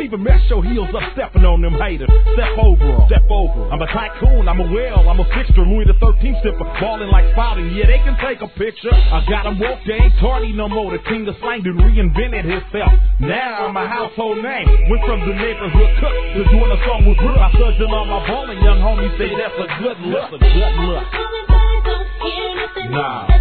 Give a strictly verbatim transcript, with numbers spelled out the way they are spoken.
even mess your heels up stepping on them haters. Step over 'em, step over 'em. I'm a tycoon, I'm a whale, I'm a fixture. Louis the thirteenth sipper, ballin' like Spouting. Yeah, they can take a picture. I got 'em woke, they ain't tardy no more. The king of slang done reinvented himself. Now I'm a household name. Went from the neighborhood cook to doing a song with Brooke. I surged on my ballin', young homies say that's a good look. That's a good look. Nah.